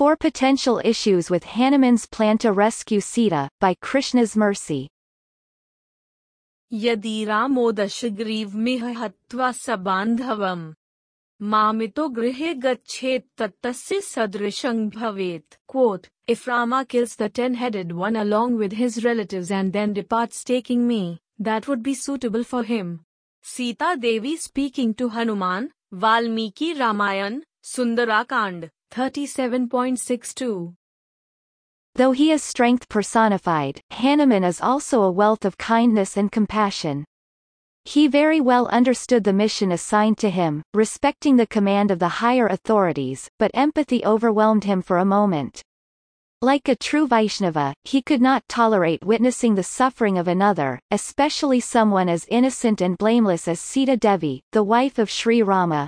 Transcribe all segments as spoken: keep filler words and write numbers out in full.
Four potential issues with Hanuman's plan to rescue Sita, by Krishna's mercy. यदि रामो दशग्रीवमिह हत्वा सबान्धवम् मामितो गृहे गच्छेत् तत्तस्य सदृशं भवेत्. Quote, if Rama kills the ten-headed one along with his relatives and then departs taking me, that would be suitable for him. Sita Devi speaking to Hanuman, Valmiki Ramayan, Sundarakand, thirty-seven point six two. Though he is strength personified, Hanuman is also a wealth of kindness and compassion. He very well understood the mission assigned to him, respecting the command of the higher authorities, but empathy overwhelmed him for a moment. Like a true Vaishnava, he could not tolerate witnessing the suffering of another, especially someone as innocent and blameless as Sita Devi, the wife of Sri Rama.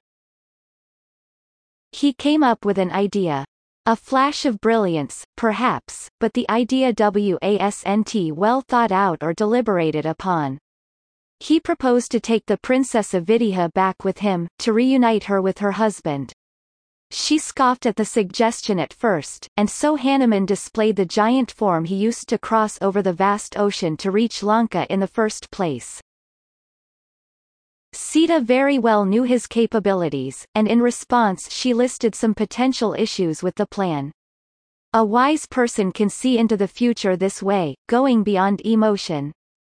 He came up with an idea. A flash of brilliance, perhaps, but the idea wasn't well thought out or deliberated upon. He proposed to take the Princess of Vidya back with him, to reunite her with her husband. She scoffed at the suggestion at first, and so Hanuman displayed the giant form he used to cross over the vast ocean to reach Lanka in the first place. Sita very well knew his capabilities, and in response she listed some potential issues with the plan. A wise person can see into the future this way, going beyond emotion.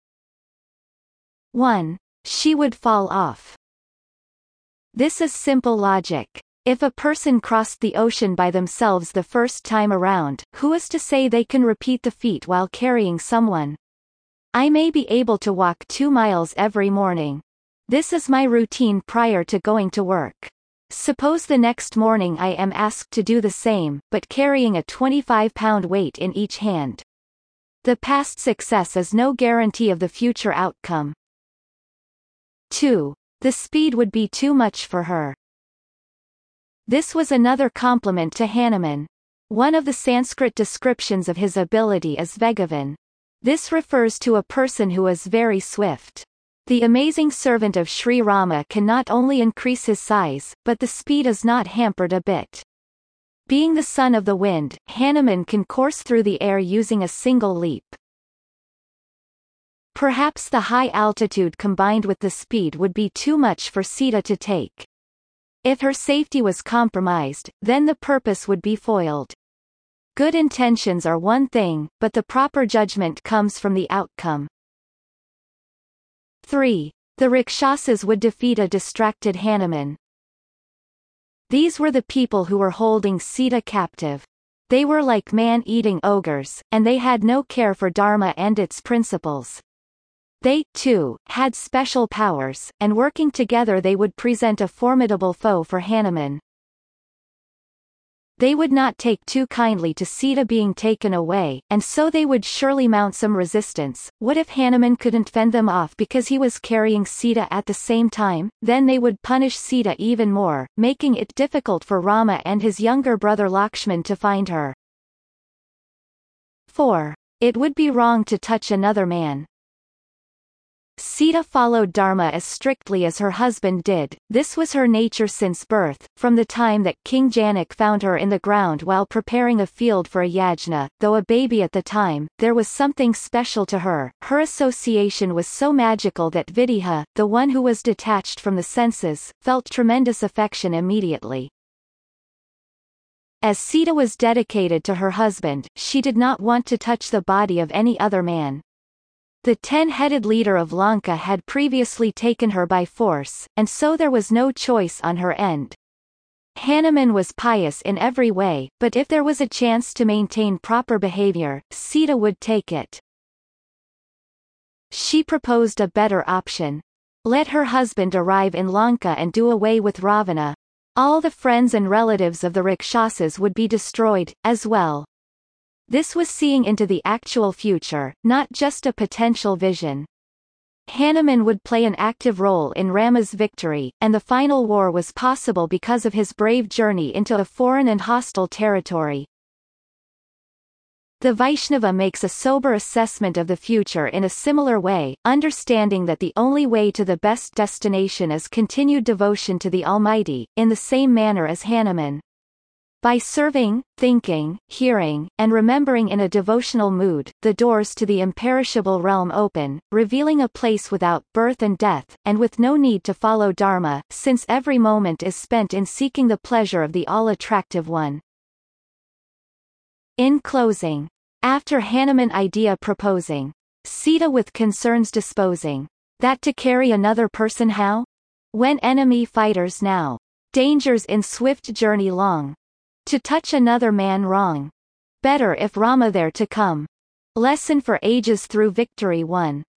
one. She would fall off. This is simple logic. If a person crossed the ocean by themselves the first time around, who is to say they can repeat the feat while carrying someone? I may be able to walk two miles every morning. This is my routine prior to going to work. Suppose the next morning I am asked to do the same, but carrying a twenty-five pound weight in each hand. The past success is no guarantee of the future outcome. two. The speed would be too much for her. This was another compliment to Hanuman. One of the Sanskrit descriptions of his ability is Vegavan. This refers to a person who is very swift. The amazing servant of Sri Rama can not only increase his size, but the speed is not hampered a bit. Being the son of the wind, Hanuman can course through the air using a single leap. Perhaps the high altitude combined with the speed would be too much for Sita to take. If her safety was compromised, then the purpose would be foiled. Good intentions are one thing, but the proper judgment comes from the outcome. three. The Rakshasas would defeat a distracted Hanuman. These were the people who were holding Sita captive. They were like man-eating ogres, and they had no care for Dharma and its principles. They, too, had special powers, and working together they would present a formidable foe for Hanuman. They would not take too kindly to Sita being taken away, and so they would surely mount some resistance. What if Hanuman couldn't fend them off because he was carrying Sita at the same time? Then they would punish Sita even more, making it difficult for Rama and his younger brother Lakshman to find her. four. It would be wrong to touch another man. Sita followed Dharma as strictly as her husband did. This was her nature since birth, from the time that King Janak found her in the ground while preparing a field for a yajna. Though a baby at the time, there was something special to her. Her association was so magical that Vidya, the one who was detached from the senses, felt tremendous affection immediately. As Sita was dedicated to her husband, she did not want to touch the body of any other man. The ten-headed leader of Lanka had previously taken her by force, and so there was no choice on her end. Hanuman was pious in every way, but if there was a chance to maintain proper behavior, Sita would take it. She proposed a better option. Let her husband arrive in Lanka and do away with Ravana. All the friends and relatives of the Rakshasas would be destroyed, as well. This was seeing into the actual future, not just a potential vision. Hanuman would play an active role in Rama's victory, and the final war was possible because of his brave journey into a foreign and hostile territory. The Vaishnava makes a sober assessment of the future in a similar way, understanding that the only way to the best destination is continued devotion to the Almighty, in the same manner as Hanuman. By serving, thinking, hearing, and remembering in a devotional mood, the doors to the imperishable realm open, revealing a place without birth and death, and with no need to follow dharma, since every moment is spent in seeking the pleasure of the all-attractive one. In closing, after Hanuman idea proposing, Sita with concerns disposing, that to carry another person how? When enemy fighters now. Dangers in swift journey long. To touch another man wrong. Better if Rama there to come. Lesson for ages through victory won.